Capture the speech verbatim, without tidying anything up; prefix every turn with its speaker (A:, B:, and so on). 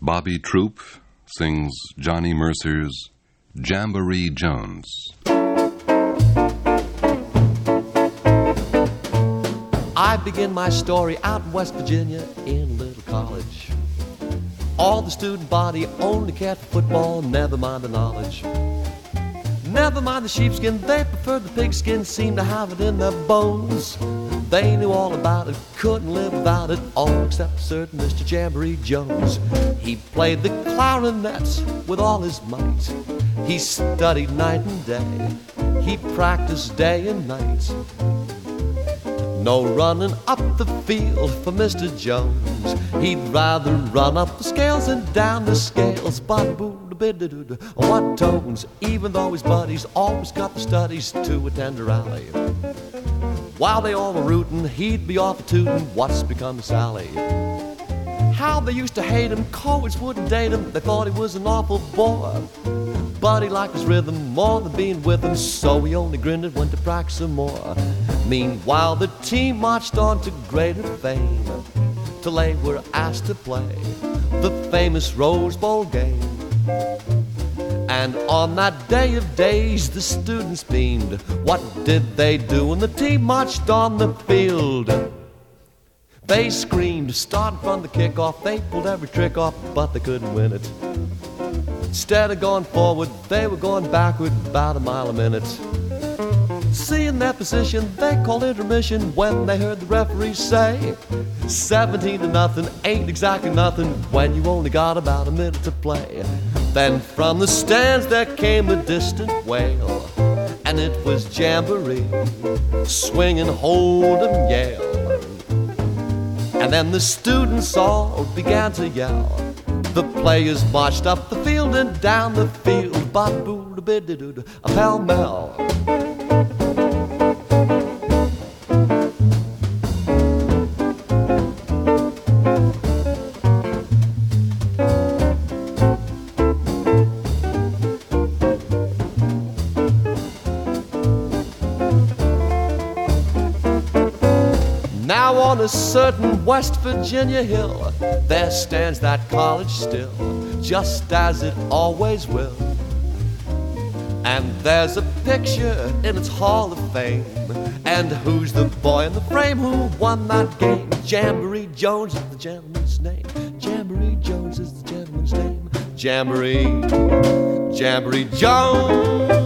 A: Bobby Troup sings Johnny Mercer's Jamboree Jones.
B: I begin my story out in West Virginia in a little college. All the student body only cared for football, never mind the knowledge. Never mind the sheepskin, they preferred the pigskin, seemed to have it in their bones. They knew all about it, couldn't live without it, all except certain Mister Jamboree Jones. He played the clarinet with all his might. He studied night and day, he practiced day and night. No running up the field for Mister Jones. He'd rather run up the scales and down the scales. But what tones, even though his buddies always got the studies to attend a rally. While they all were rootin', he'd be off a tootin', what's become of Sally? How they used to hate him, cowards wouldn't date him, they thought he was an awful bore. But he liked his rhythm more than being with them, so he only grinned and went to practice some more. Meanwhile, the team marched on to greater fame, till they were asked to play the famous Rose Bowl game. And on that day of days, the students beamed. What did they do when the team marched on the field? They screamed, starting from the kickoff. They pulled every trick off, but they couldn't win it. Instead of going forward, they were going backward about a mile a minute. Seeing their position, they called intermission when they heard the referee say seventeen to nothing, ain't exactly nothing when you only got about a minute to play. Then from the stands there came a distant wail, and it was Jamboree, swinging Hold'em Yale. And then the students all began to yell. The players marched up the field and down the field, ba-boo-da-bid-da-doo-da, a pell-mell. Now on a certain West Virginia hill, there stands that college still, just as it always will. And there's a picture in its Hall of Fame, and who's the boy in the frame who won that game? Jamboree Jones is the gentleman's name. Jamboree Jones is the gentleman's name. Jamboree, Jamboree Jones.